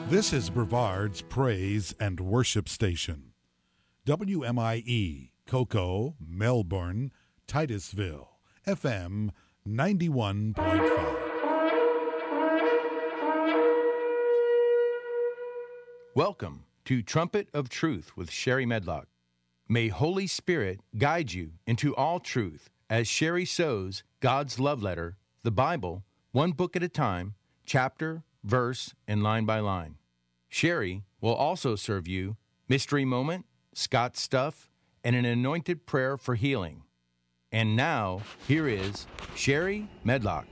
This is Brevard's Praise and Worship Station. WMIE, Cocoa, Melbourne, Titusville, FM 91.5. Welcome to Trumpet of Truth with Sherry Medlock. May Holy Spirit guide you into all truth as Sherry sows God's love letter, the Bible, one book at a time, chapter, verse, and line by line. Sherry will also serve you Mystery Moment, Scott Stuff, and an anointed prayer for healing. And now, here is Sherry Medlock.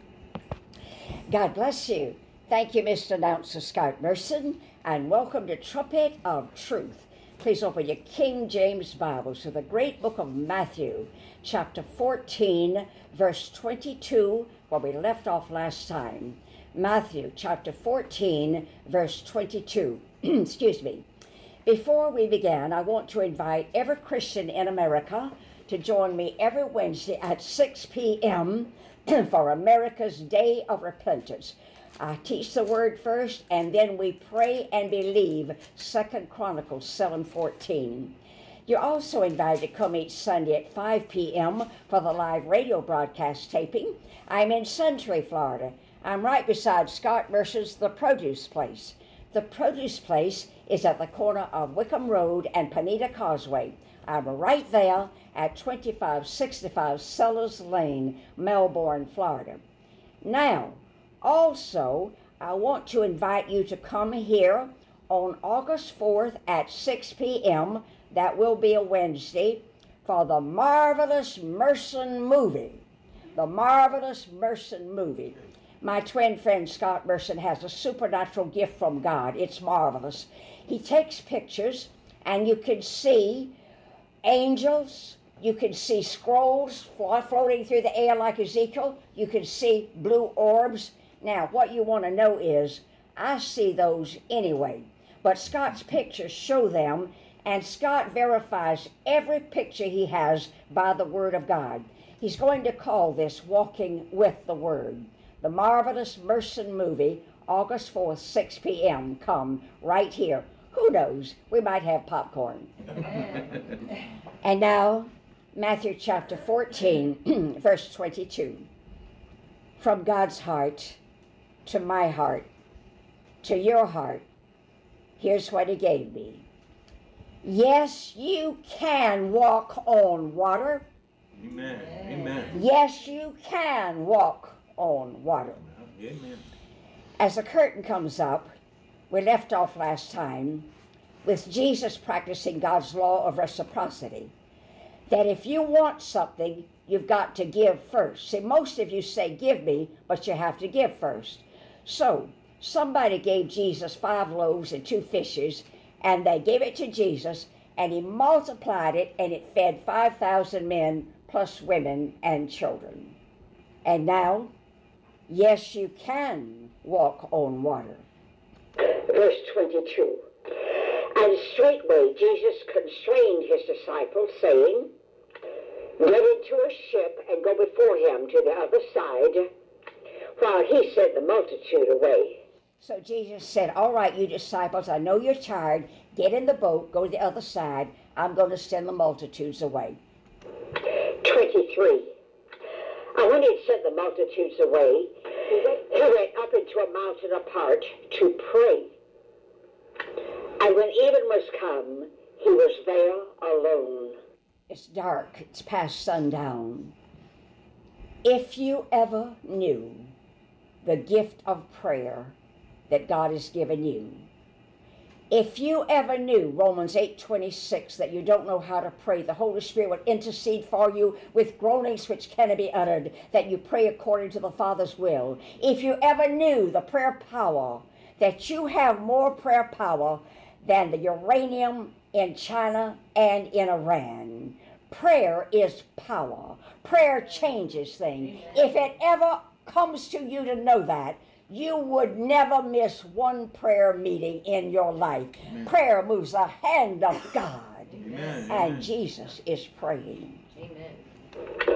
God bless you. Thank you, Mr. Announcer Scott Merson, and welcome to Trumpet of Truth. Please open your King James Bibles to the great book of Matthew, chapter 14, verse 22, where we left off last time. Matthew, chapter 14, verse 22. Excuse me. Before we begin, I want to invite every Christian in America to join me every Wednesday at 6 p.m. for America's Day of Repentance. I teach the word first, and then we pray and believe 2 Chronicles 7:14. You're also invited to come each Sunday at 5 p.m. for the live radio broadcast taping. I'm in Suntory, Florida. I'm right beside Scott Merson's The Produce Place. The Produce Place is at the corner of Wickham Road and Panetta Causeway. I'm right there at 2565 Sellers Lane, Melbourne, Florida. Now, also, I want to invite you to come here on August 4th at 6 p.m. That will be a Wednesday for the Marvelous Merson movie. The Marvelous Merson movie. My twin friend Scott Merson has a supernatural gift from God. It's marvelous. He takes pictures, and you can see angels. You can see scrolls floating through the air like Ezekiel. You can see blue orbs. Now, what you want to know is, I see those anyway, but Scott's pictures show them, and Scott verifies every picture he has by the Word of God. He's going to call this Walking with the Word. The Marvelous Merson movie, August 4th, 6 p.m. Come right here. Who knows? We might have popcorn. And now, Matthew chapter 14, verse 22. From God's heart to my heart, to your heart, here's what he gave me. Yes, you can walk on water. Amen. Amen. Yes, you can walk on water. Amen. As the curtain comes up, we left off last time with Jesus practicing God's law of reciprocity. That if you want something, you've got to give first. See, most of you say, give me, but you have to give first. So, somebody gave Jesus 5 loaves and 2 fishes, and they gave it to Jesus, and he multiplied it, and it fed 5,000 men, plus women and children. And now, yes, you can walk on water. Verse 22. And straightway Jesus constrained his disciples, saying, Get into a ship and go before him to the other side, while he sent the multitude away. So Jesus said, all right, you disciples, I know you're tired. Get in the boat, go to the other side. I'm going to send the multitudes away. 23. And when he sent the multitudes away, he went up into a mountain apart to pray. And when even was come, he was there alone. It's dark. It's past sundown. If you ever knew the gift of prayer that God has given you, if you ever knew Romans 8:26, that you don't know how to pray, the Holy Spirit will intercede for you with groanings which cannot be uttered, that you pray according to the Father's will. If you ever knew the prayer power, that you have more prayer power than the uranium in China and in Iran. Prayer is power. Prayer changes things. If it ever comes to you to know that, you would never miss one prayer meeting in your life. Amen. Prayer moves the hand of God. Amen. And Jesus is praying. Amen.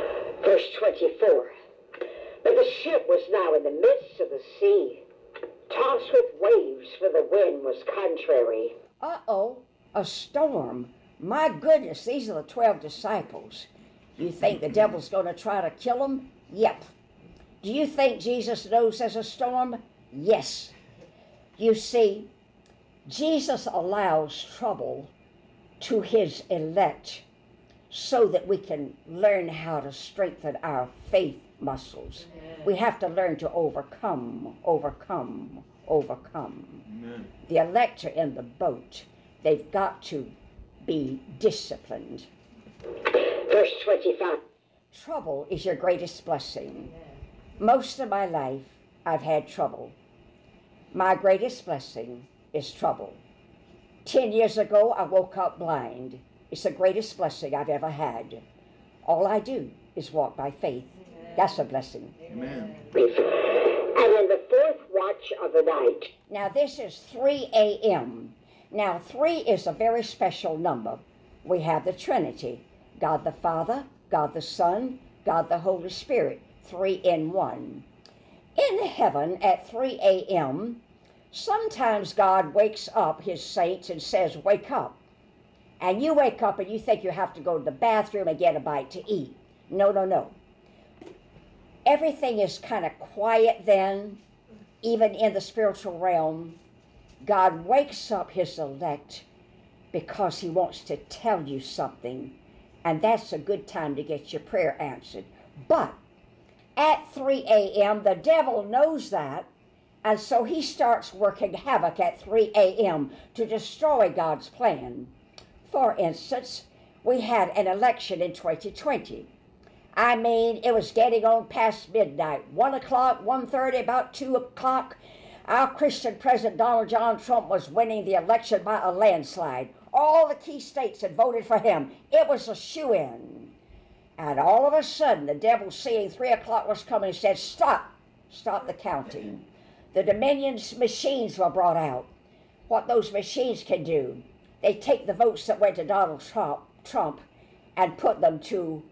Verse 24. But the ship was now in the midst of the sea, tossed with waves, for the wind was contrary. Uh-oh, a storm. My goodness, these are the 12 disciples. You think the devil's going to try to kill them? Yep. Do you think Jesus knows there's a storm? Yes. You see, Jesus allows trouble to his elect so that we can learn how to strengthen our faith muscles. We have to learn to overcome. Amen. The elect are in the boat. They've got to be disciplined. Verse 25. Trouble is your greatest blessing. Most of my life, I've had trouble. My greatest blessing is trouble. 10 years ago, I woke up blind. It's the greatest blessing I've ever had. All I do is walk by faith. That's a blessing. Amen. And in the fourth watch of the night. Now, this is 3 a.m. Now, 3 is a very special number. We have the Trinity. God the Father, God the Son, God the Holy Spirit. 3 in 1. In heaven at 3 a.m., sometimes God wakes up his saints and says, wake up. And you wake up and you think you have to go to the bathroom and get a bite to eat. No. Everything is kind of quiet then, even in the spiritual realm. God wakes up his elect because he wants to tell you something. And that's a good time to get your prayer answered. But at 3 a.m., the devil knows that. And so he starts working havoc at 3 a.m. to destroy God's plan. For instance, we had an election in 2020. I mean, it was getting on past midnight, 1 o'clock, 1:30, about 2 o'clock. Our Christian President Donald John Trump was winning the election by a landslide. All the key states had voted for him. It was a shoo-in. And all of a sudden, the devil, seeing 3 o'clock was coming, said, stop the counting. The Dominion machines were brought out. What those machines can do, they take the votes that went to Donald Trump and put them to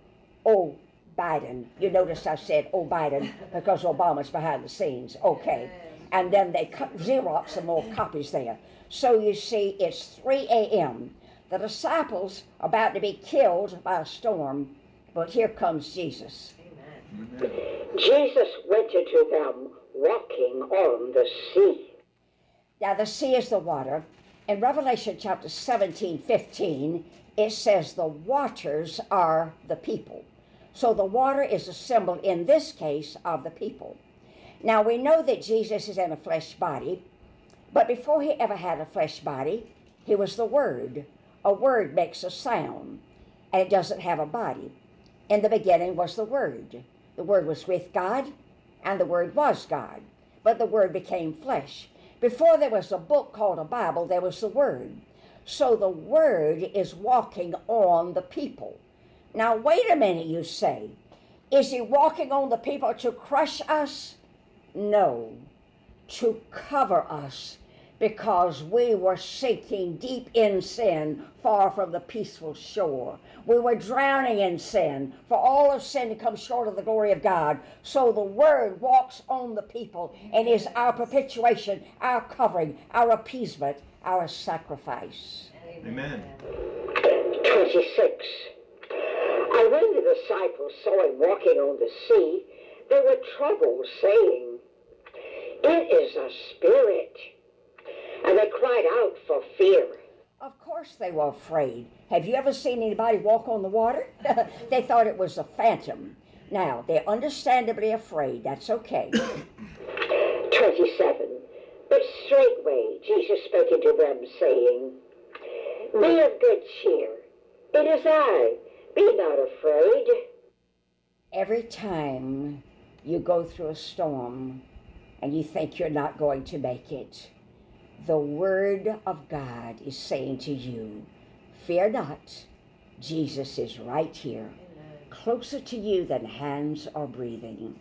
Biden. You notice I said Biden because Obama's behind the scenes. Okay. And then they Xerox some more copies there. So you see, it's 3 a.m. The disciples are about to be killed by a storm, but here comes Jesus. Amen. Jesus went into them walking on the sea. Now the sea is the water. In Revelation chapter 17:15, it says the waters are the people. So the water is a symbol, in this case, of the people. Now we know that Jesus is in a flesh body, but before he ever had a flesh body, he was the Word. A word makes a sound, and it doesn't have a body. In the beginning was the Word. The Word was with God, and the Word was God. But the Word became flesh. Before there was a book called a Bible, there was the Word. So the Word is walking on the people. Now, wait a minute, you say. Is he walking on the people to crush us? No, to cover us, because we were sinking deep in sin, far from the peaceful shore. We were drowning in sin, for all of sin to come short of the glory of God. So the Word walks on the people and is our perpetuation, our covering, our appeasement, our sacrifice. Amen. 26. And when the disciples saw him walking on the sea, they were troubled, saying, it is a spirit. And they cried out for fear. Of course they were afraid. Have you ever seen anybody walk on the water? They thought it was a phantom. Now, they're understandably afraid. That's okay. 27. But straightway Jesus spake unto them, saying, be of good cheer. It is I. Be not afraid. Every time you go through a storm and you think you're not going to make it, the Word of God is saying to you, fear not, Jesus is right here, closer to you than hands are breathing.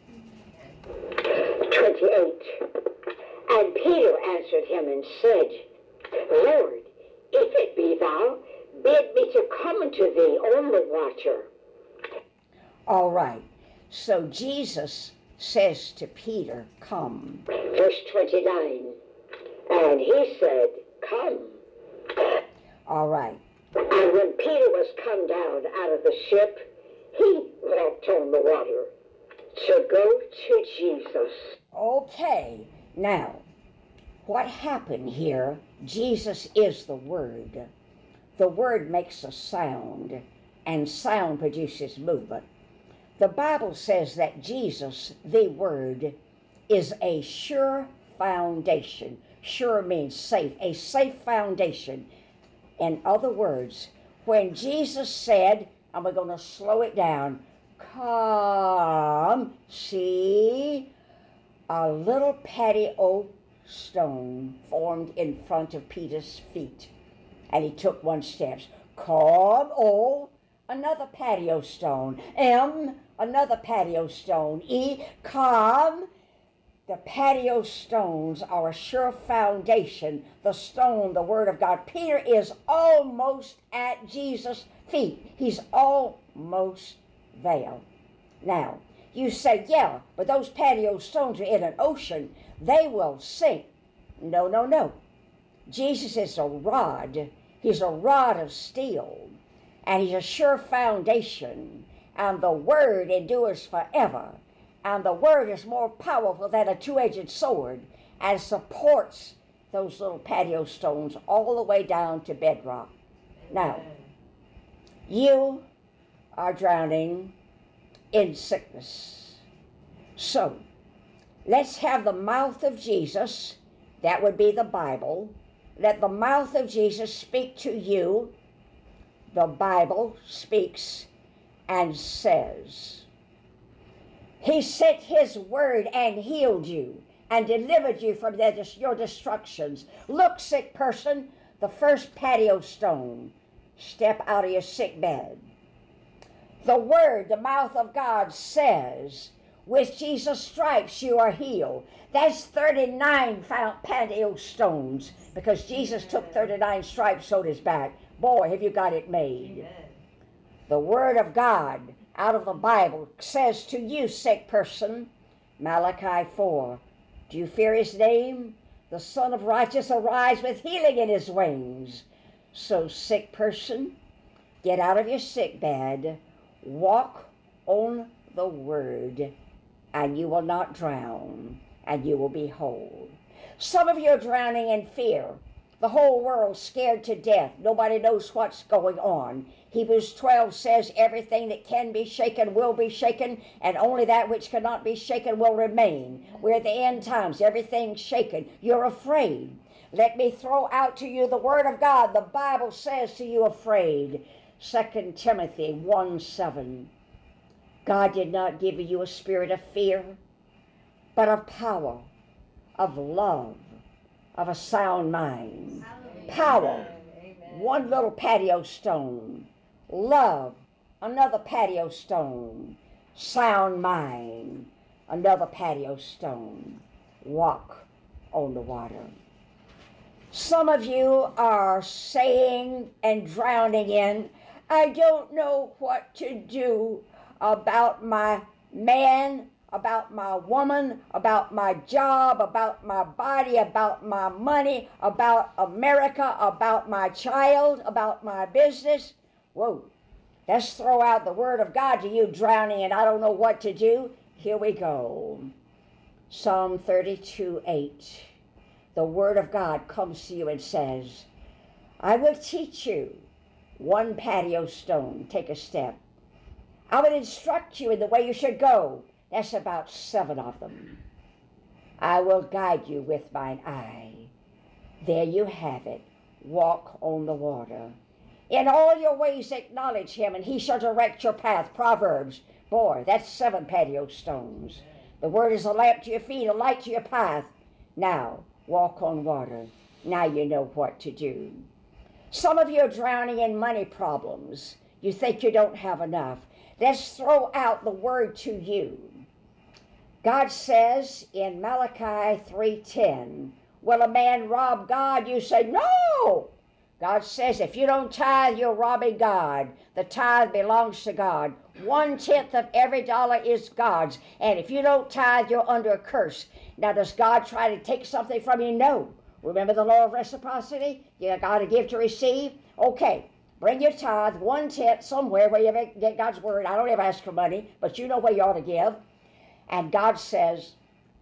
28. And Peter answered him and said, Lord, if it be thou, bid me to come unto thee on the water. All right, so Jesus says to Peter, come. Verse 29, and he said, come. All right. And when Peter was come down out of the ship, he walked on the water to go to Jesus. Okay, now, what happened here, Jesus is the Word. The Word makes a sound, and sound produces movement. The Bible says that Jesus, the Word, is a sure foundation. Sure means safe, a safe foundation. In other words, when Jesus said, and we're going to slow it down, come, see, a little patio stone formed in front of Peter's feet. And he took one step. Come, O, another patio stone. M, another patio stone. E, come. The patio stones are a sure foundation. The stone, the Word of God. Peter is almost at Jesus' feet. He's almost there. Now, you say, yeah, but those patio stones are in an ocean. They will sink. No, no, no. Jesus is a rod. He's a rod of steel. And he's a sure foundation. And the Word endures forever. And the Word is more powerful than a two-edged sword and supports those little patio stones all the way down to bedrock. Now, you are drowning in sickness. So, let's have the mouth of Jesus, that would be the Bible. Let the mouth of Jesus speak to you. The Bible speaks and says, He sent His word and healed you and delivered you from your destructions. Look, sick person, the first patio stone. Step out of your sick bed. The word, the mouth of God says, with Jesus' stripes you are healed. That's 39 patio stones, because Jesus took 39 stripes, sewed his back. Boy, have you got it made. Amen. The word of God out of the Bible says to you, sick person, Malachi 4, do you fear his name? The Son of Righteousness arise with healing in his wings. So, sick person, get out of your sick bed, walk on the word, and you will not drown, and you will be whole. Some of you are drowning in fear. The whole world's scared to death. Nobody knows what's going on. Hebrews 12 says everything that can be shaken will be shaken, and only that which cannot be shaken will remain. We're at the end times. Everything's shaken. You're afraid. Let me throw out to you the word of God. The Bible says to you, afraid. 2 Timothy 1:7. God did not give you a spirit of fear, but of power, of love, of a sound mind. Power, one little patio stone. Love, another patio stone. Sound mind, another patio stone. Walk on the water. Some of you are saying and drowning in, I don't know what to do about my man, about my woman, about my job, about my body, about my money, about America, about my child, about my business. Whoa, let's throw out the word of God to you drowning and I don't know what to do. Here we go. Psalm 32:8. The word of God comes to you and says, I will teach you one patio stone. Take a step. I will instruct you in the way you should go. That's about 7 of them. I will guide you with mine eye. There you have it. Walk on the water. In all your ways acknowledge him, and he shall direct your path. Proverbs. Boy, that's 7 patio stones. The word is a lamp to your feet, a light to your path. Now, walk on water. Now you know what to do. Some of you are drowning in money problems. You think you don't have enough. Let's throw out the word to you. God says in Malachi 3:10, will a man rob God? You say, no, God says if you don't tithe, you're robbing God. The tithe belongs to God. 1/10 of every dollar is God's. And if you don't tithe, you're under a curse. Now, does God try to take something from you? No. Remember the law of reciprocity? You got to give to receive? Okay. Bring your tithe, 1/10, somewhere where you get God's word. I don't ever ask for money, but you know where you ought to give. And God says,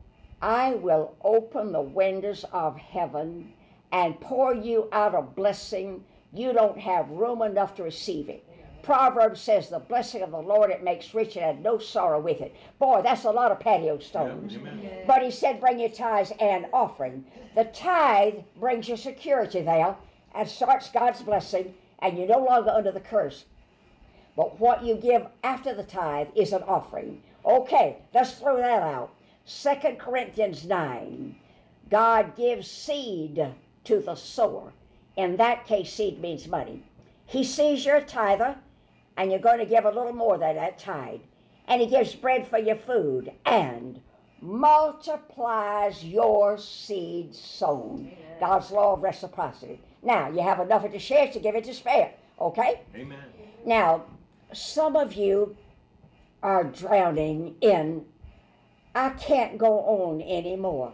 I will open the windows of heaven and pour you out a blessing. You don't have room enough to receive it. Proverbs says, the blessing of the Lord, it makes rich and had no sorrow with it. Boy, that's a lot of patio stones. Yeah, but he said, bring your tithes and offering. The tithe brings you security there and starts God's blessing, and you're no longer under the curse. But what you give after the tithe is an offering. Okay, let's throw that out. 2 Corinthians 9. God gives seed to the sower. In that case, seed means money. He sees you're a tither, and you're going to give a little more than that tithe. And he gives bread for your food and multiplies your seed sown. Amen. God's law of reciprocity. Now, you have enough to share to give it to spare. Okay? Amen. Now, some of you are drowning in, I can't go on anymore.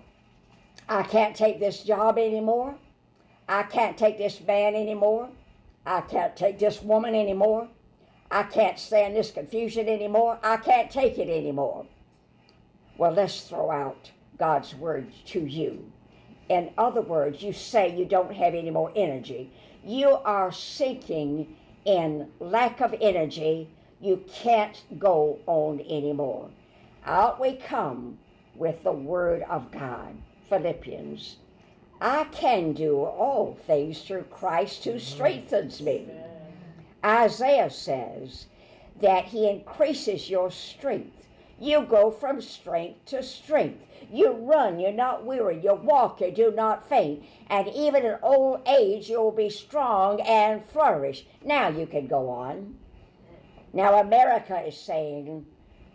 I can't take this job anymore. I can't take this man anymore. I can't take this woman anymore. I can't stand this confusion anymore. I can't take it anymore. Well, let's throw out God's word to you. In other words, you say you don't have any more energy. You are sinking in lack of energy. You can't go on anymore. Out we come with the word of God. Philippians. I can do all things through Christ who strengthens me. Isaiah says that he increases your strength. You go from strength to strength. You run, you're not weary. You walk, you do not faint. And even in old age, you'll be strong and flourish. Now you can go on. Now America is saying,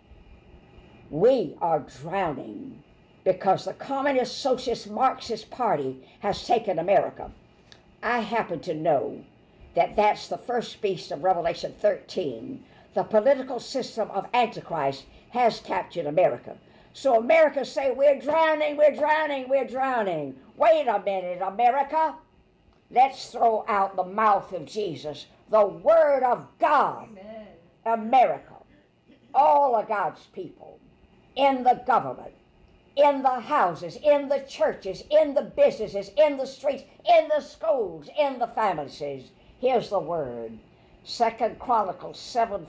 we are drowning because the Communist Socialist Marxist Party has taken America. I happen to know that that's the first beast of Revelation 13. The political system of Antichrist has captured America. So America say, we're drowning, we're drowning, we're drowning. Wait a minute, America. Let's throw out the mouth of Jesus, the word of God. Amen. America, all of God's people, in the government, in the houses, in the churches, in the businesses, in the streets, in the schools, in the families. Here's the word. 2 Chronicles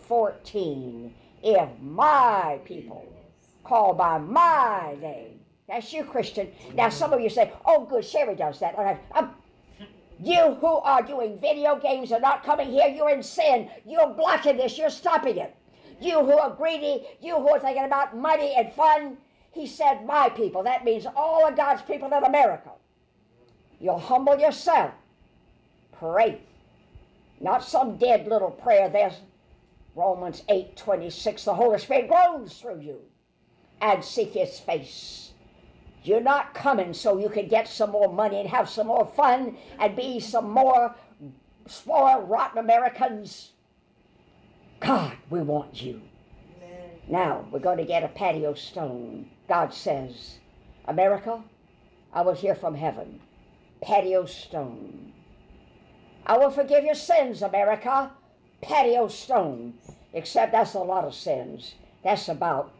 7:14. If my people call by my name. That's you, Christian. Now some of you say, oh good, Sherry does that. All right. You who are doing video games are not coming here, you're in sin. You're blocking this, you're stopping it. You who are greedy, you who are thinking about money and fun, he said, my people. That means all of God's people in America. You'll humble yourself. Pray. Not some dead little prayer. There's Romans 8:26. The Holy Spirit groans through you. And seek his face. You're not coming so you can get some more money and have some more fun and be some more spoiled, rotten Americans. God, we want you. Amen. Now, we're going to get a patio stone. God says, America, I will hear from heaven. Patio stone. I will forgive your sins, America. Patio stone. Except that's a lot of sins. That's about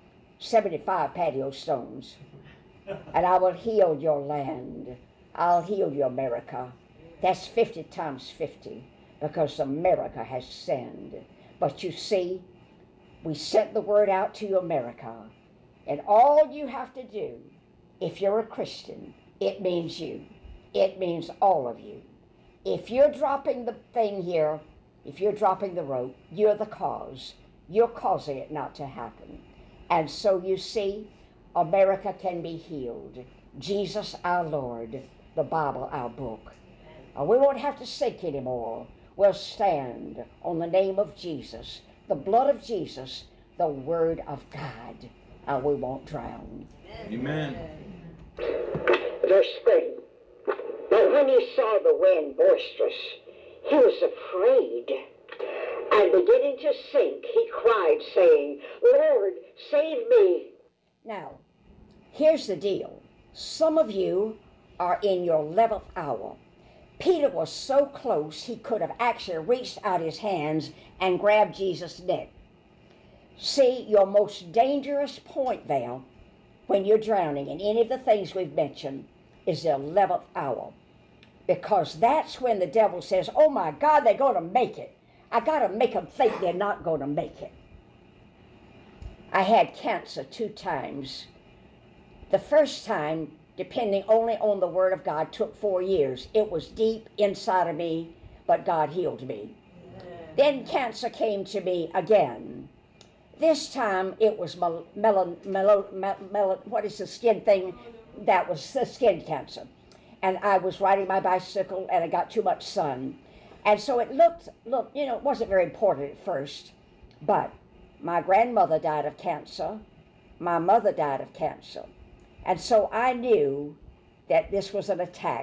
75 patio stones. And I will heal your land. I'll heal your America. That's 50 times 50 because America has sinned. But you see, we sent the word out to America. And all you have to do, if you're a Christian, it means you. It means all of you. If you're dropping the thing here, if you're dropping the rope, you're the cause. You're causing it not to happen. And so you see, America can be healed. Jesus our Lord, the Bible our book. We won't have to sink anymore. We'll stand on the name of Jesus, the blood of Jesus, the word of God, and we won't drown. Amen. Verse 3. But when he saw the wind boisterous, he was afraid. And beginning to sink, he cried, saying, Lord, save me. Now, here's the deal. Some of you are in your 11th hour. Peter was so close he could have actually reached out his hands and grabbed Jesus' neck. See, your most dangerous point there when you're drowning in any of the things we've mentioned is the 11th hour. Because that's when the devil says, oh my God, they're going to make it. I got to make them think they're not going to make it. I had cancer 2 times. The first time, depending only on the Word of God, took 4 years. It was deep inside of me, but God healed me. Then cancer came to me again. This time it was what is the skin thing? That was the skin cancer. And I was riding my bicycle and I got too much sun. And so it looked, it wasn't very important at first. But my grandmother died of cancer. My mother died of cancer. And so I knew that this was an attack.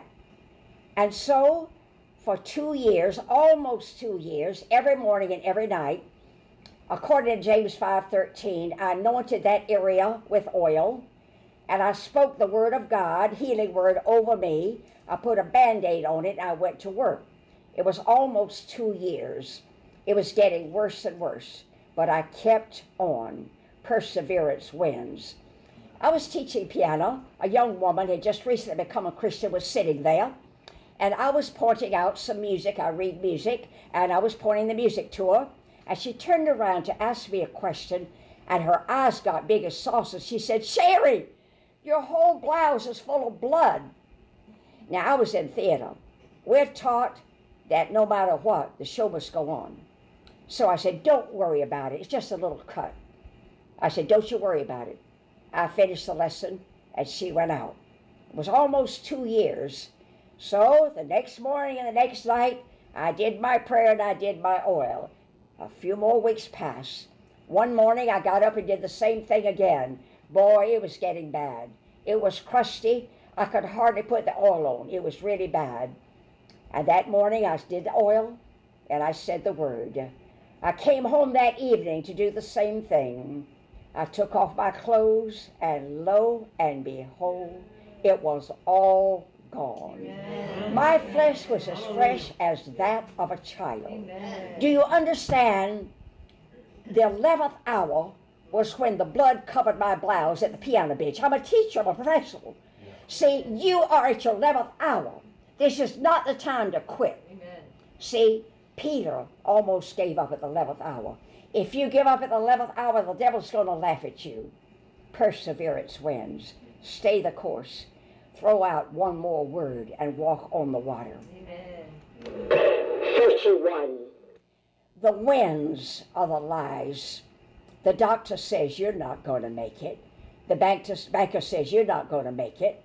And so for 2 years, almost 2 years, every morning and every night, according to James 5:13, I anointed that area with oil, and I spoke the word of God, healing word, over me. I put a Band-Aid on it, and I went to work. It was almost 2 years. It was getting worse and worse, but I kept on. Perseverance wins. I was teaching piano. A young woman had just recently become a Christian, was sitting there, and I was pointing out some music. I read music, and I was pointing the music to her. And she turned around to ask me a question, and her eyes got big as saucers. She said, Sherry, your whole blouse is full of blood. Now, I was in theater. We're taught that no matter what, the show must go on. So I said, don't worry about it. It's just a little cut. I said, don't you worry about it. I finished the lesson, and she went out. It was almost 2 years. So the next morning and the next night, I did my prayer and I did my oil. A few more weeks passed. One morning I got up and did the same thing again. Boy, it was getting bad. It was crusty. I could hardly put the oil on. It was really bad. And that morning I did the oil and I said the word. I came home that evening to do the same thing. I took off my clothes, and lo and behold, it was all gone. Amen. My flesh was as fresh as that of a child. Amen. Do you understand? The 11th hour was when the blood covered my blouse at the piano bench. I'm a teacher, I'm a professional. Yeah. See, you are at your 11th hour. This is not the time to quit. Amen. See, Peter almost gave up at the 11th hour. If you give up at the 11th hour, the devil's going to laugh at you. Perseverance wins. Stay the course. Throw out one more word and walk on the water. Amen. 31. The winds are the lies. The doctor says you're not going to make it. The banker says you're not going to make it.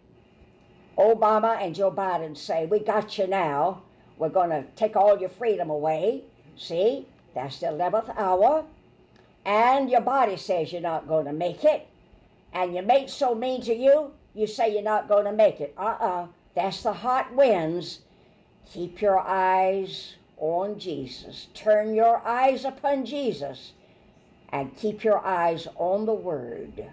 Obama and Joe Biden say, we got you now. We're going to take all your freedom away. See, that's the 11th hour. And your body says you're not going to make it. And your mate's so mean to you, you say you're not going to make it. That's the hot winds. Keep your eyes on Jesus. Turn your eyes upon Jesus. And keep your eyes on the Word.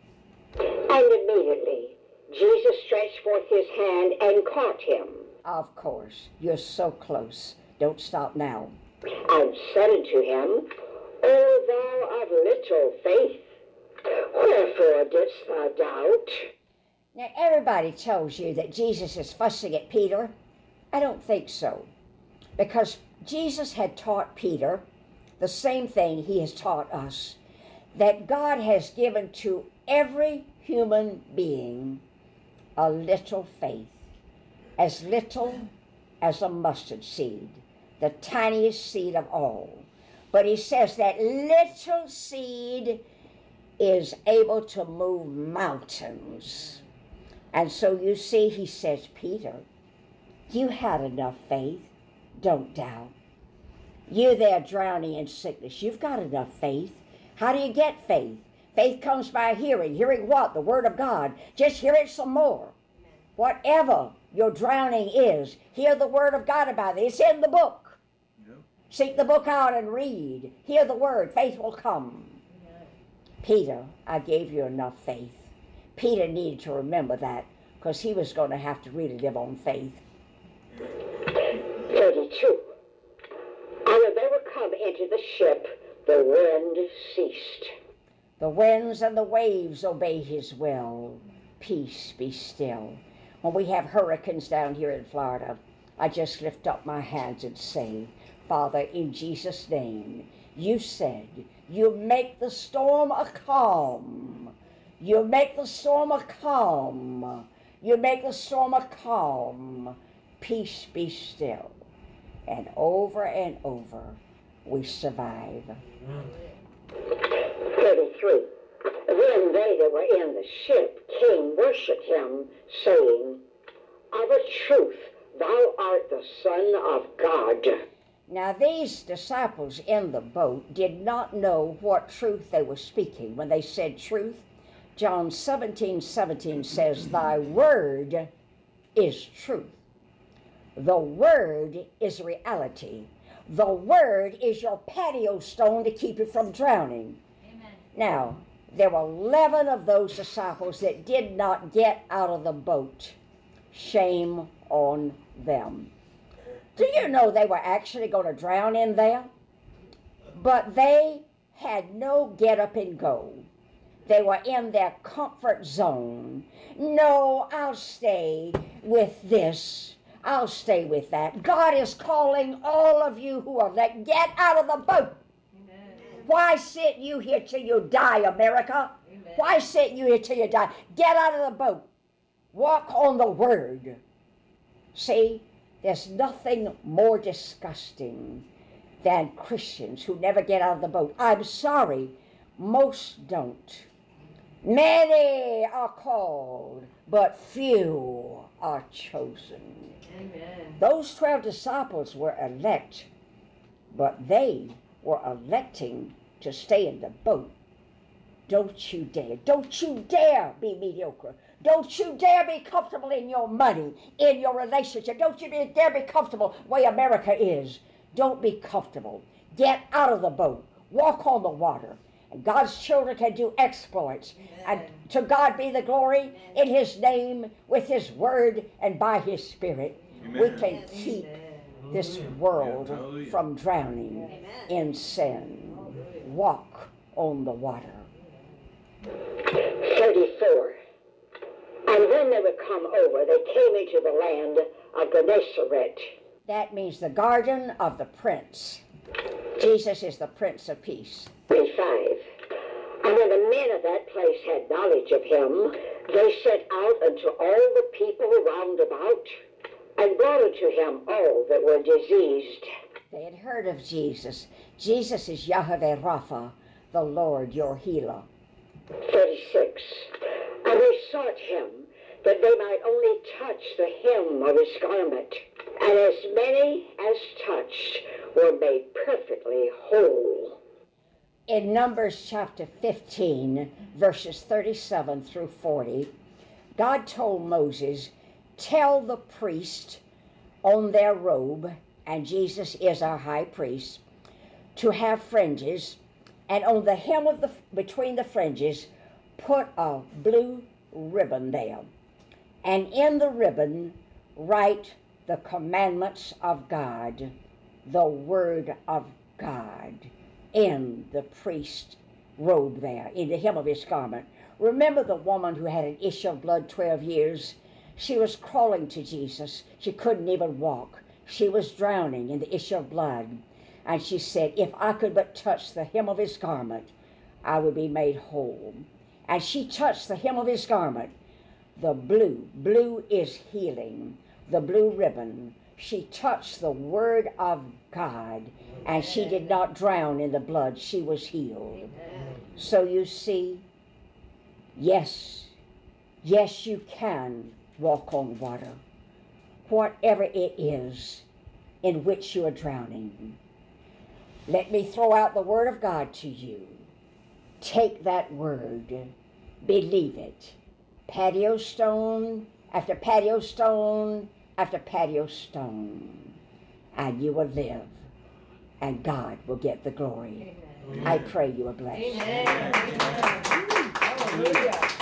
And immediately, Jesus stretched forth his hand and caught him. Of course. You're so close. Don't stop now. And said unto him, O thou of little faith, wherefore didst thou doubt? Now, everybody tells you that Jesus is fussing at Peter. I don't think so. Because Jesus had taught Peter the same thing he has taught us, that God has given to every human being a little faith, as little as a mustard seed, the tiniest seed of all. But he says that little seed is able to move mountains. And so you see, he says, Peter, you had enough faith. Don't doubt. You there drowning in sickness, you've got enough faith. How do you get faith? Faith comes by hearing. Hearing what? The Word of God. Just hear it some more. Whatever your drowning is, hear the word of God about it. It's in the book. Yep. Seek the book out and read. Hear the word. Faith will come. Yep. Peter, I gave you enough faith. Peter needed to remember that because he was going to have to really live on faith. 32. And when they were come into the ship, the wind ceased. The winds and the waves obey his will. Peace, be still. When we have hurricanes down here in Florida, I just lift up my hands and say, Father, in Jesus' name, you said you make the storm a calm. You make the storm a calm. You make the storm a calm. Peace, be still. And over, we survive. 33. Then they that were in the ship came worship him, saying, Of a truth, thou art the Son of God. Now these disciples in the boat did not know what truth they were speaking. When they said truth, John 17:17 says, Thy word is truth. The word is reality. The word is your patio stone to keep you from drowning. Amen. Now, there were 11 of those disciples that did not get out of the boat. Shame on them. Do you know they were actually going to drown in there? But they had no get up and go. They were in their comfort zone. No, I'll stay with this. I'll stay with that. God is calling all of you who are let get out of the boat. Amen. Why sit you here till you die, America? Amen. Why sit you here till you die? Get out of the boat. Walk on the word. See, there's nothing more disgusting than Christians who never get out of the boat. I'm sorry, most don't. Many are called, but few are chosen. Amen. Those 12 disciples were elect, but they were electing to stay in the boat. Don't you dare. Don't you dare be mediocre. Don't you dare be comfortable in your money, in your relationship. Don't you dare be comfortable where America is. Don't be comfortable. Get out of the boat. Walk on the water. And God's children can do exploits. Amen. And to God be the glory. Amen. In his name, with his word, and by his spirit. Amen. We can keep this world from drowning in sin. Walk on the water. 34. And when they were come over, they came into the land of Gennesaret. That means the garden of the prince. Jesus is the Prince of Peace. 35. And when the men of that place had knowledge of him, they sent out unto all the people round about, and brought unto him all that were diseased. They had heard of Jesus. Jesus is Yahweh Rapha, the Lord your healer. 36. And they sought him, that they might only touch the hem of his garment. And as many as touched were made perfectly whole. In Numbers chapter 15, verses 37 through 40, God told Moses, tell the priest on their robe, and Jesus is our high priest, to have fringes, and on the hem of between the fringes, put a blue ribbon there. And in the ribbon, write the commandments of God, the word of God, in the priest's robe there, in the hem of his garment. Remember the woman who had an issue of blood 12 years? She was crawling to Jesus. She couldn't even walk. She was drowning in the issue of blood. And she said, if I could but touch the hem of his garment, I would be made whole. And she touched the hem of his garment. The blue is healing, the blue ribbon. She touched the word of God, and she did not drown in the blood. She was healed. So you see, yes, you can walk on water, whatever it is in which you are drowning. Let me throw out the word of God to you. Take that word, believe it. Patio stone after patio stone after patio stone, and you will live, and God will get the glory. Amen. I pray you are blessed. Amen. Hallelujah.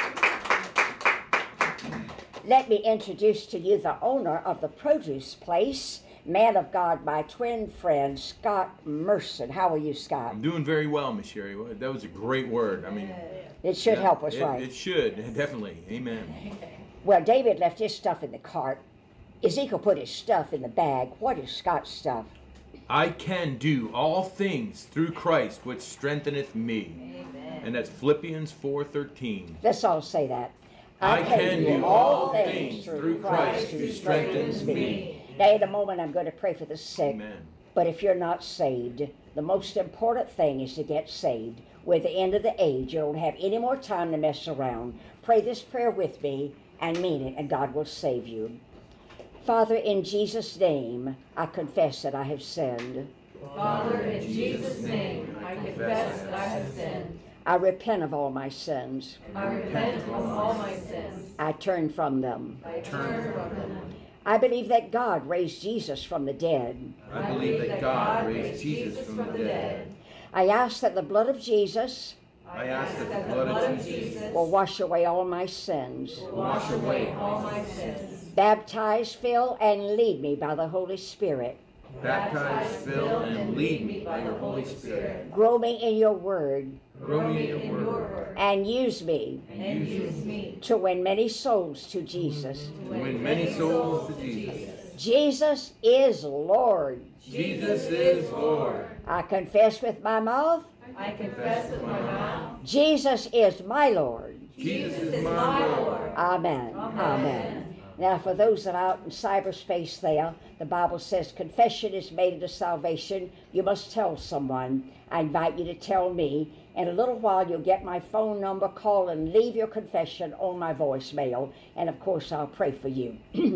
Let me introduce to you the owner of the produce place, man of God, my twin friend, Scott Merson. How are you, Scott? I'm doing very well, Miss Sherry. That was a great word. I mean, it should help us, right? It should, definitely. Amen. Well, David left his stuff in the cart. Ezekiel put his stuff in the bag. What is Scott's stuff? I can do all things through Christ, which strengtheneth me. Amen. And that's Philippians 4:13. Let's all say that. I can do all things through Christ who strengthens me. Now, in a moment, I'm going to pray for the sick. Amen. But if you're not saved, the most important thing is to get saved. With the end of the age, you don't have any more time to mess around. Pray this prayer with me and mean it, and God will save you. Father, in Jesus' name, I confess that I have sinned. Father, in Jesus' name, I confess that I have sinned. I repent of all my sins. I repent of all my sins. I turn from them. I turn from them. I believe that God raised Jesus from the dead. I believe that God raised Jesus from the dead. I ask that the blood of Jesus I ask that the blood of Jesus will wash away all my sins. Wash away all my sins. Baptize, fill, and lead me by the Holy Spirit. Baptize, fill, and lead me by your Holy Spirit. Grow me in your word. Grow me in your word. And use me. And use me. To win many souls to Jesus. To win many souls to Jesus. Jesus is Lord. Jesus is Lord. I confess with my mouth. I confess with my mouth. Jesus is my Lord. Jesus is my Lord. Amen. Amen. Now, for those that are out in cyberspace there, the Bible says confession is made unto salvation. You must tell someone. I invite you to tell me. In a little while, you'll get my phone number. Call and leave your confession on my voicemail. And, of course, I'll pray for you.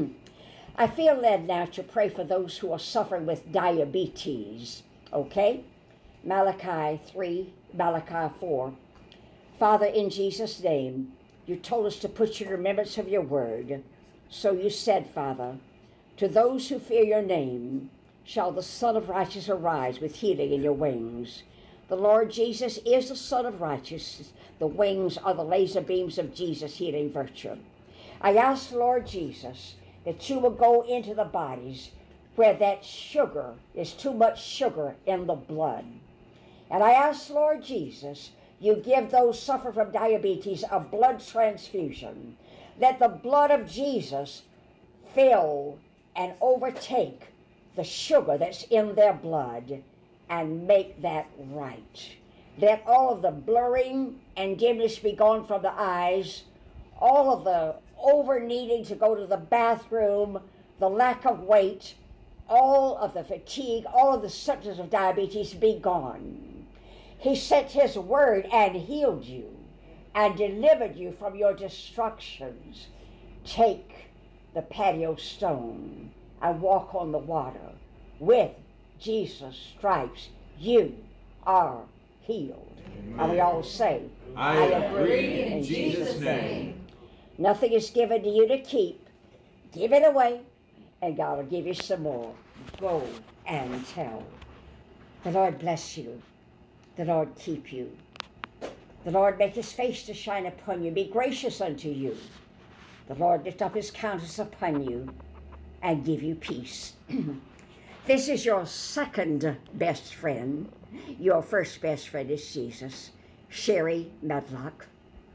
I feel led now to pray for those who are suffering with diabetes. Okay? Malachi 4. Father, in Jesus' name, you told us to put you in remembrance of your word. So you said, Father, to those who fear your name shall the Son of Righteousness arise with healing in your wings. The Lord Jesus is the Son of Righteousness. The wings are the laser beams of Jesus' healing virtue. I ask, Lord Jesus, that you will go into the bodies where that sugar is too much sugar in the blood. And I ask, Lord Jesus, you give those suffering from diabetes a blood transfusion. Let the blood of Jesus fill and overtake the sugar that's in their blood and make that right. Let all of the blurring and dimness be gone from the eyes, all of the over needing to go to the bathroom, the lack of weight, all of the fatigue, all of the symptoms of diabetes be gone. He sent his word and healed you and delivered you from your destructions. Take the patio stone and walk on the water. With Jesus' stripes, you are healed. Amen. And we all say, I agree in Jesus' name. Nothing is given to you to keep. Give it away, and God will give you some more. Go and tell. The Lord bless you. The Lord keep you. The Lord make his face to shine upon you, be gracious unto you. The Lord lift up his countenance upon you and give you peace. This is your second best friend. Your first best friend is Jesus, Sherry Medlock.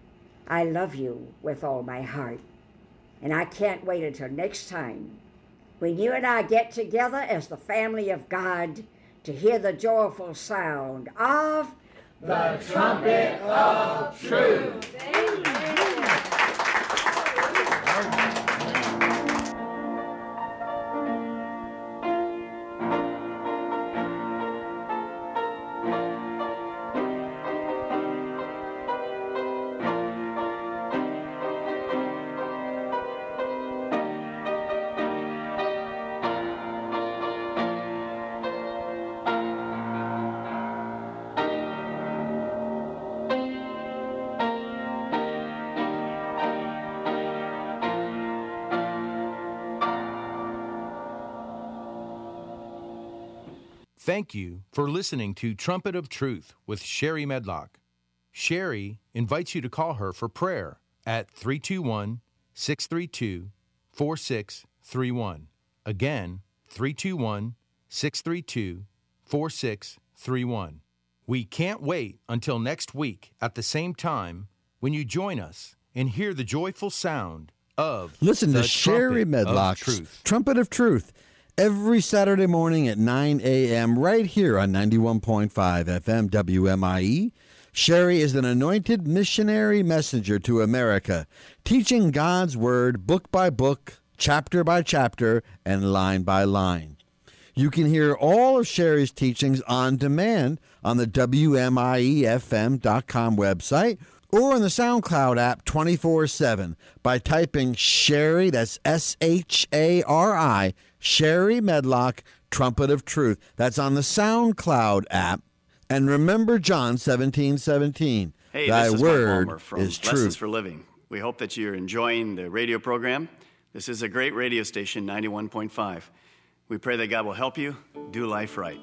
I love you with all my heart, and I can't wait until next time when you and I get together as the family of God to hear the joyful sound of the trumpet of truth. Thank you for listening to Trumpet of Truth with Sherry Medlock. Sherry invites you to call her for prayer at 321-632-4631. Again, 321-632-4631. We can't wait until next week at the same time when you join us and hear the joyful sound of Listen the to Sherry Trumpet of Medlock's Truth. Trumpet of Truth every Saturday morning at 9 a.m. right here on 91.5 FM WMIE. Sherry is an anointed missionary messenger to America, teaching God's Word book by book, chapter by chapter, and line by line. You can hear all of Sherry's teachings on demand on the WMIEFM.com website or on the SoundCloud app 24/7 by typing Sherry, that's S-H-A-R-I, Sherry Medlock, Trumpet of Truth. That's on the SoundCloud app. And remember John 17:17. Hey, Thy this is word Mike Walmer from is Lessons truth. for Living. We hope that you're enjoying the radio program. This is a great radio station, 91.5. We pray that God will help you do life right.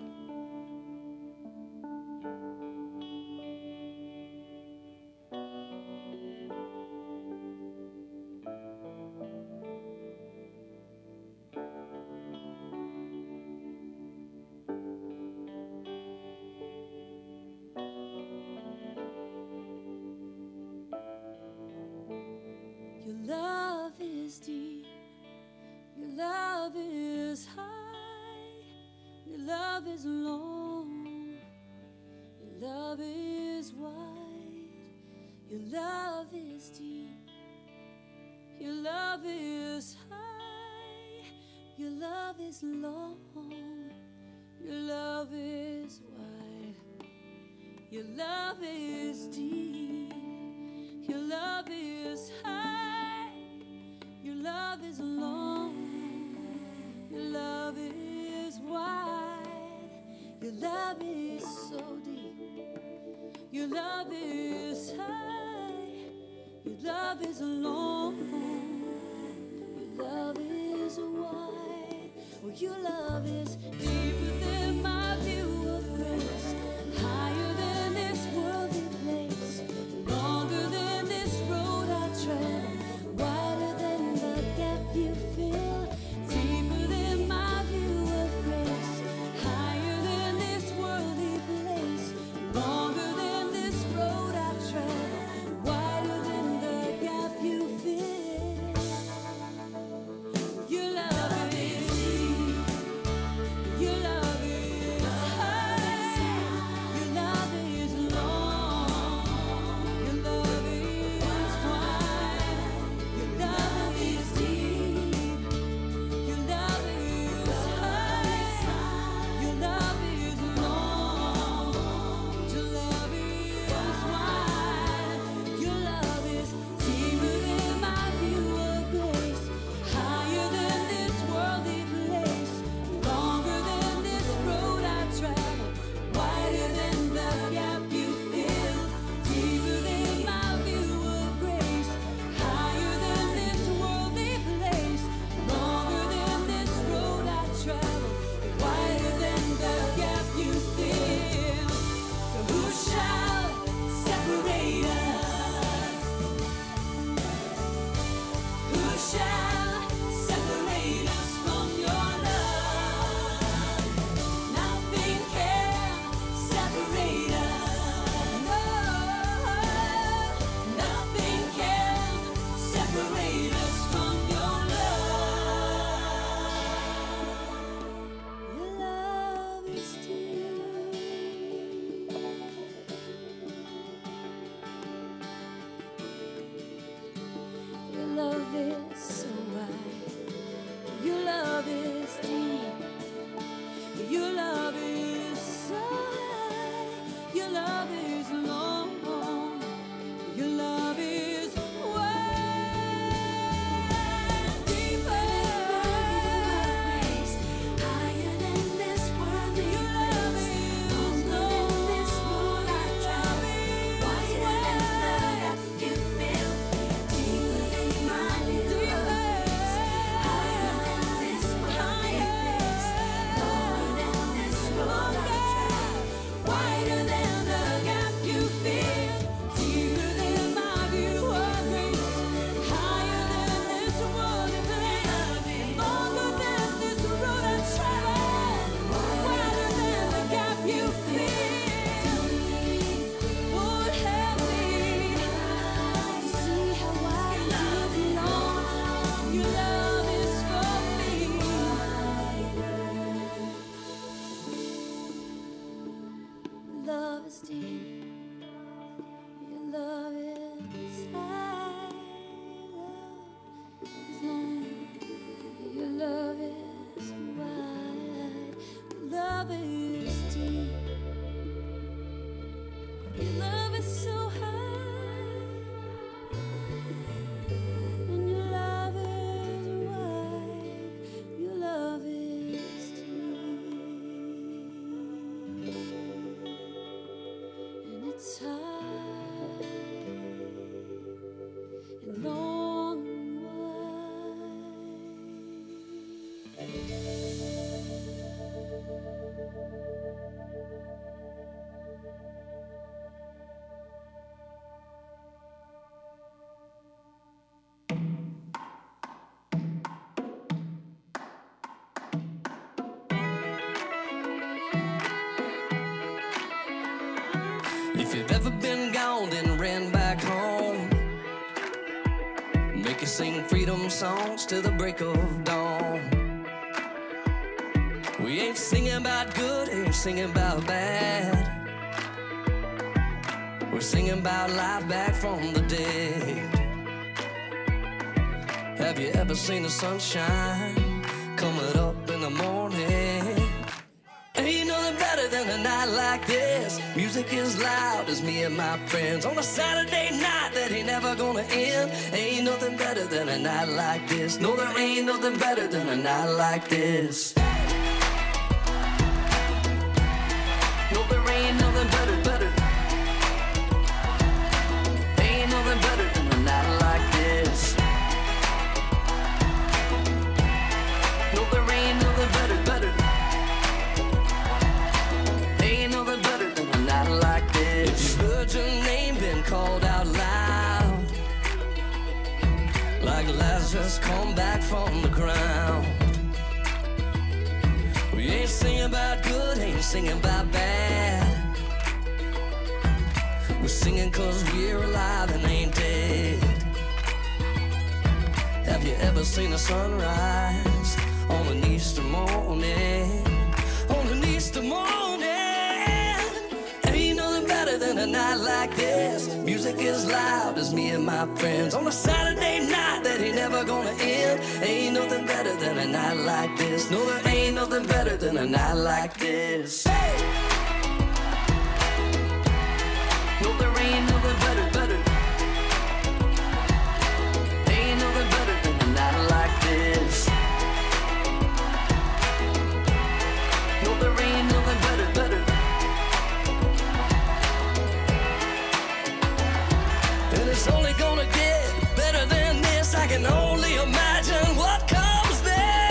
Your love is deep, your love is high, your love is long, your love is wide, your love is deep, your love is high, your love is long, your love is wide, your love is deep, your love is high, your love is long, your love is wide, your love is so deep, your love is high, your love is long, your love is wide, well, your love is deeper than my view of grace, higher than this worldly place, longer than this road I travel, wider than the gap you fill, deeper than my view of grace, higher than this worldly place, longer than this road I travel, wider than the gap you fill. Your love is deep, your If you've ever been gone, then ran back home, make you sing freedom songs till the break of dawn. We ain't singing about good, ain't singing about bad. We're singing about life back from the dead. Have you ever seen the sunshine coming up in the morning? Ain't nothing better than a night like this. Music is loud as me and my friends on a Saturday night that ain't never gonna end. Ain't nothing better than a night like this. No, there ain't nothing better than a night like this. No, there ain't nothing better. Ain't nothing better than a night like this. No, there ain't nothing better. Ain't nothing better than a night like this. If you heard your name been called out loud, like Lazarus come back from the ground. We ain't singing about good, ain't singing about bad. We're singing 'cause we're alive and ain't dead. Have you ever seen a sunrise on an Easter morning? On an Easter morning. Ain't nothing better than a night like this. Music is loud as me and my friends on a Saturday night that ain't never gonna end. Ain't nothing better than a night like this. No, there ain't nothing better than a night like this. Hey! No, there ain't nothing better. Ain't nothing better than a night like this. No, there ain't nothing better. And it's only gonna get better than this. I can only imagine what comes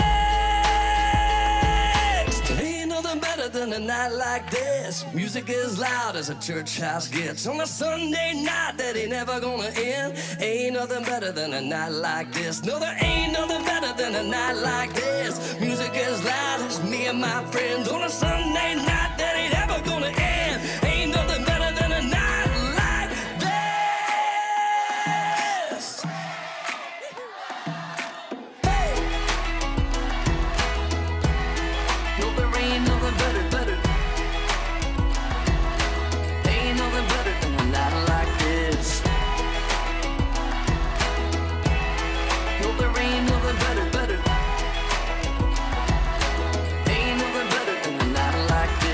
next. Ain't nothing better than a night like this. Music is loud as a church house gets on a Sunday night that ain't never gonna end. Ain't nothing better than a night like this. No, there ain't nothing better than a night like this. Music is loud as me and my friends on a Sunday night that ain't ever gonna end. Ain't nothing better than a night like this. Hey! No, there ain't nothing better. Ain't nothing better than a night like this. No, there ain't nothing better. Ain't nothing better than a night like this.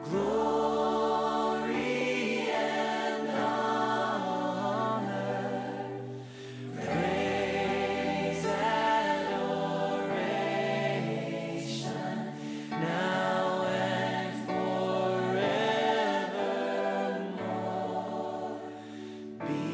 glory and honor, praise, adoration, now and forevermore. Be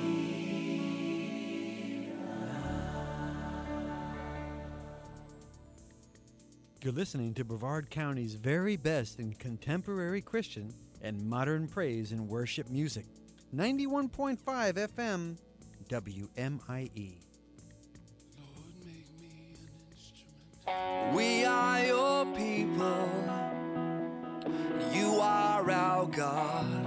You're listening to Brevard County's very best in contemporary Christian and modern praise and worship music. 91.5 FM, WMIE. We are your people, you are our God.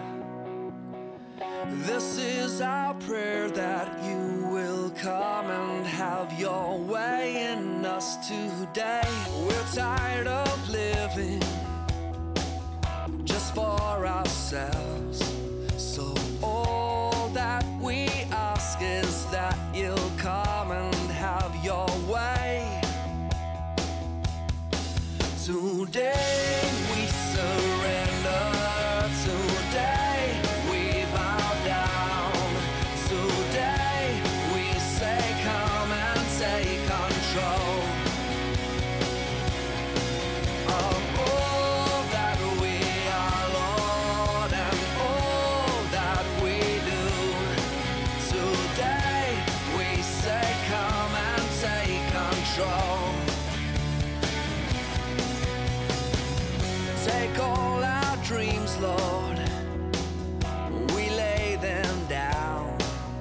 This is our prayer that you will come and have your way in us today. We're tired of living just for ourselves, so all that we ask is that you'll come and have your way. Today we surrender, today we bow down, today we say come and take control of all that we are, Lord, and all that we do. Today we say come and take control. Take all our dreams, Lord, we lay them down.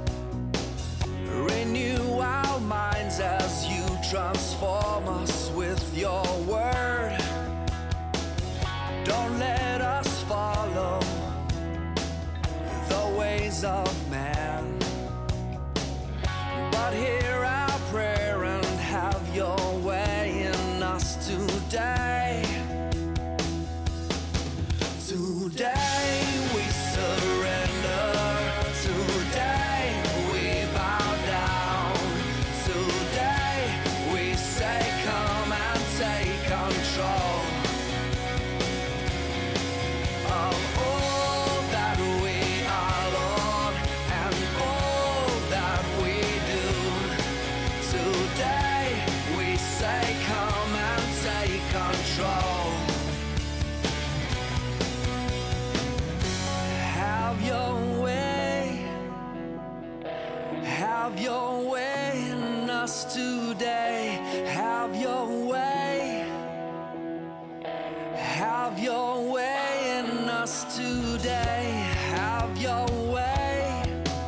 Renew our minds as you transform us with your word. Don't let us follow the ways of man, but hear our prayer and have your way in us today. Today we surrender, today we bow down, today we say come and take control of all that we are, Lord, and all that we do. Today we say come and take control. Have your way in us today. Have your way. Have your way in us today. Have your way.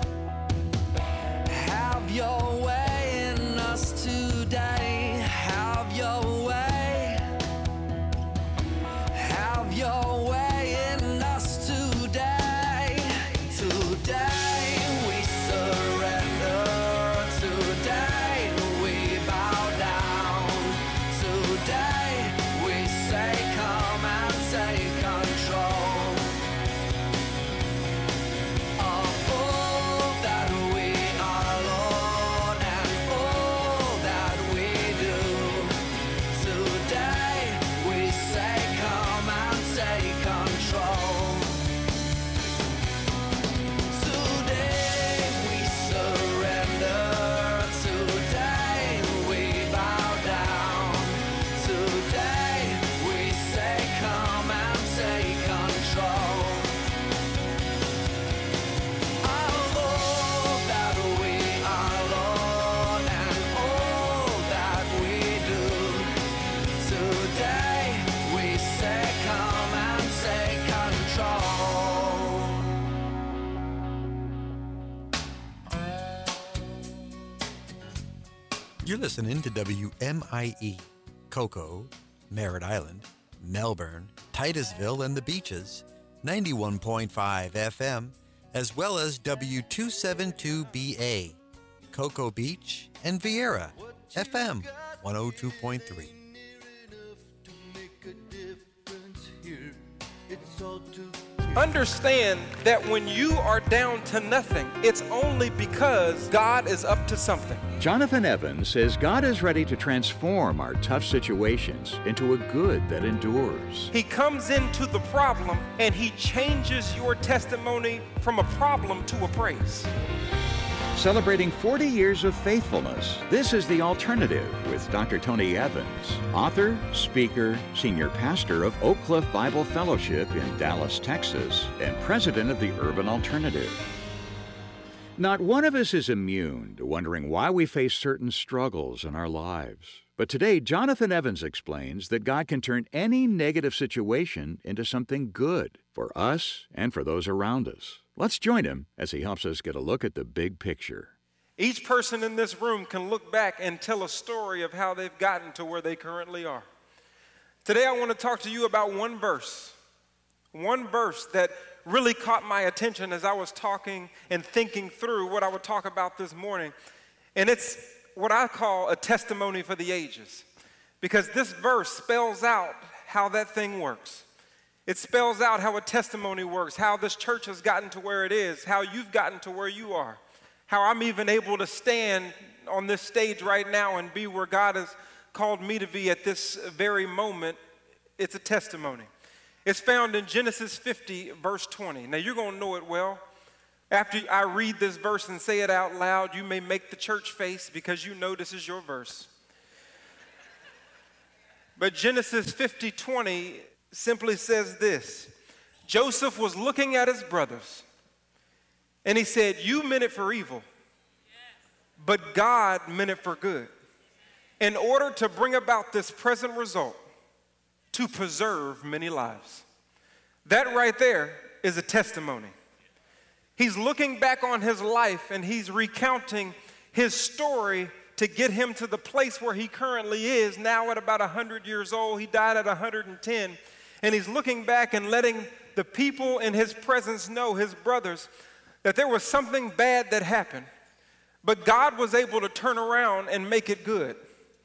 Have your way in us today. Have your way. Have your way in us today. Today we surrender. Today we bow down. Today we say come and take control of all that we are, Lord, and all that we do. Today we say come and take control. Today we surrender. Today we bow down. Today we say come and take control of all that we are, Lord, and all that we do. Today we say come and take control. You're listening to WMIE, Cocoa, Merritt Island, Melbourne, Titusville, and the Beaches, 91.5 FM, as well as W272BA, Cocoa Beach, and Vieira, FM 102.3. Understand that when you are down to nothing, it's only because God is up to something. Jonathan Evans says God is ready to transform our tough situations into a good that endures. He comes into the problem and he changes your testimony from a problem to a praise. Celebrating 40 years of faithfulness, this is The Alternative with Dr. Tony Evans, author, speaker, senior pastor of Oak Cliff Bible Fellowship in Dallas, Texas, and president of the Urban Alternative. Not one of us is immune to wondering why we face certain struggles in our lives. But today, Jonathan Evans explains that God can turn any negative situation into something good for us and for those around us. Let's join him as he helps us get a look at the big picture. Each person in this room can look back and tell a story of how they've gotten to where they currently are. Today, I want to talk to you about one verse that really caught my attention as I was talking and thinking through what I would talk about this morning. And it's what I call a testimony for the ages, because this verse spells out how that thing works. It spells out how a testimony works, how this church has gotten to where it is, how you've gotten to where you are, how I'm even able to stand on this stage right now and be where God has called me to be at this very moment. It's a testimony. It's found in Genesis 50, verse 20. Now, you're going to know it well. After I read this verse and say it out loud, you may make the church face because you know this is your verse. But Genesis 50:20 simply says this: Joseph was looking at his brothers, and he said, "You meant it for evil, but God meant it for good, in order to bring about this present result, to preserve many lives." That right there is a testimony. He's looking back on his life and he's recounting his story to get him to the place where he currently is now at about 100 years old. He died at 110. And he's looking back and letting the people in his presence know, his brothers, that there was something bad that happened, but God was able to turn around and make it good.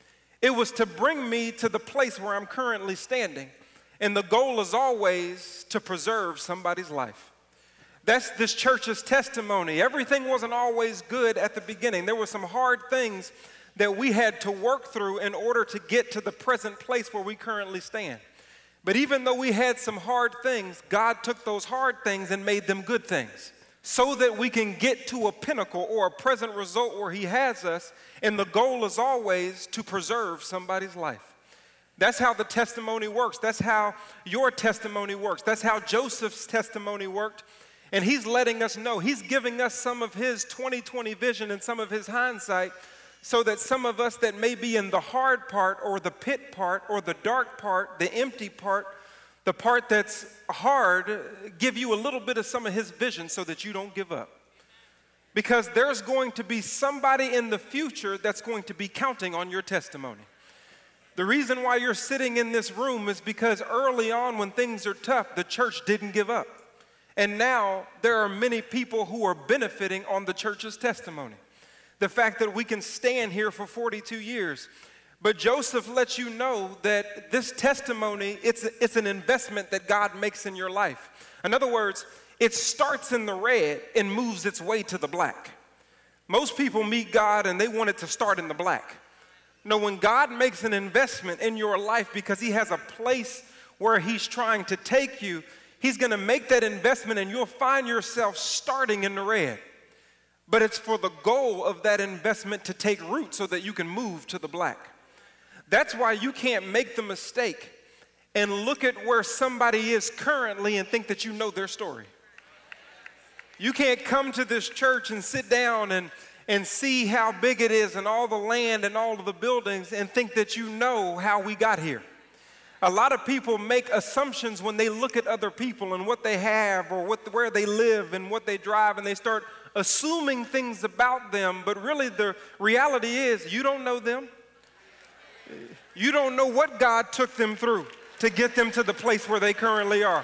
It was to bring me to the place where I'm currently standing. And the goal is always to preserve somebody's life. That's this church's testimony. Everything wasn't always good at the beginning. There were some hard things that we had to work through in order to get to the present place where we currently stand. But even though we had some hard things, God took those hard things and made them good things so that we can get to a pinnacle or a present result where he has us. And the goal is always to preserve somebody's life. That's how the testimony works. That's how your testimony works. That's how Joseph's testimony worked. And he's letting us know, he's giving us some of his 20/20 vision and some of his hindsight so that some of us that may be in the hard part or the pit part or the dark part, the empty part, the part that's hard, give you a little bit of some of his vision so that you don't give up. Because there's going to be somebody in the future that's going to be counting on your testimony. The reason why you're sitting in this room is because early on when things are tough, the church didn't give up. And now there are many people who are benefiting on the church's testimony. The fact that we can stand here for 42 years. But Joseph lets you know that this testimony, it's an investment that God makes in your life. In other words, it starts in the red and moves its way to the black. Most people meet God and they want it to start in the black. No, when God makes an investment in your life because he has a place where he's trying to take you, he's going to make that investment and you'll find yourself starting in the red. But it's for the goal of that investment to take root so that you can move to the black. That's why you can't make the mistake and look at where somebody is currently and think that you know their story. You can't come to this church and sit down and see how big it is and all the land and all of the buildings and think that you know how we got here. A lot of people make assumptions when they look at other people and what they have or where they live and what they drive, and they start assuming things about them, but really the reality is you don't know them. You don't know what God took them through to get them to the place where they currently are.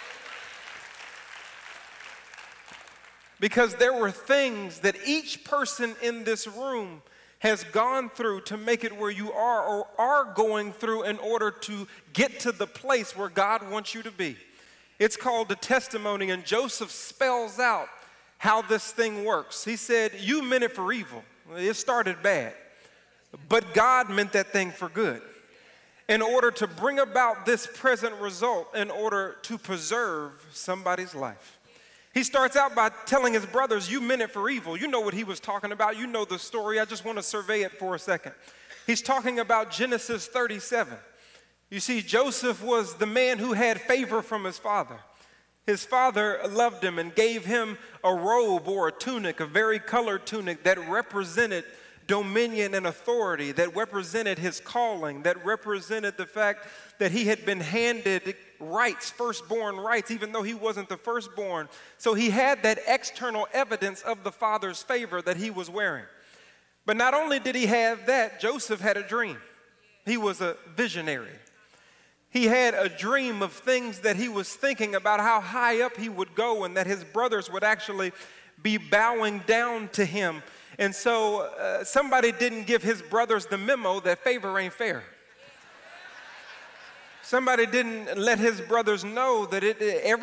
Because there were things that each person in this room has gone through to make it where you are or are going through in order to get to the place where God wants you to be. It's called the testimony, and Joseph spells out how this thing works. He said, you meant it for evil. It started bad, but God meant that thing for good in order to bring about this present result, in order to preserve somebody's life. He starts out by telling his brothers, you meant it for evil. You know what he was talking about. You know the story. I just want to survey it for a second. He's talking about Genesis 37. You see, Joseph was the man who had favor from his father. His father loved him and gave him a robe or a tunic, a vari-colored tunic that represented dominion and authority, that represented his calling, that represented the fact that he had been handed rights, firstborn rights, even though he wasn't the firstborn. So he had that external evidence of the father's favor that he was wearing. But not only did he have that, Joseph had a dream. He was a visionary. He had a dream of things that he was thinking about, how high up he would go and that his brothers would actually be bowing down to him. And so somebody didn't give his brothers the memo that favor ain't fair. Somebody didn't let his brothers know that